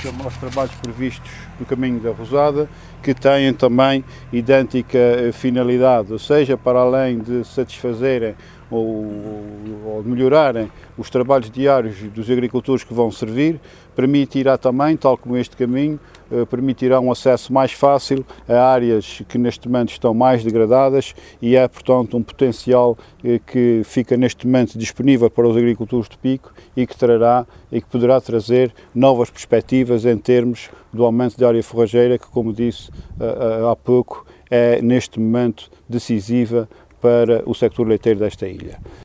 aos trabalhos previstos no Caminho da Rosada, que têm também idêntica finalidade, ou seja, para além de satisfazerem ou melhorarem os trabalhos diários dos agricultores que vão servir, permitirá também, tal como este caminho, permitirá um acesso mais fácil a áreas que neste momento estão mais degradadas e é, portanto, um potencial que fica neste momento disponível para os agricultores de Pico e que poderá trazer novas perspectivas em termos do aumento da área forrageira, que, como disse há pouco, é neste momento decisiva para o sector leiteiro desta ilha.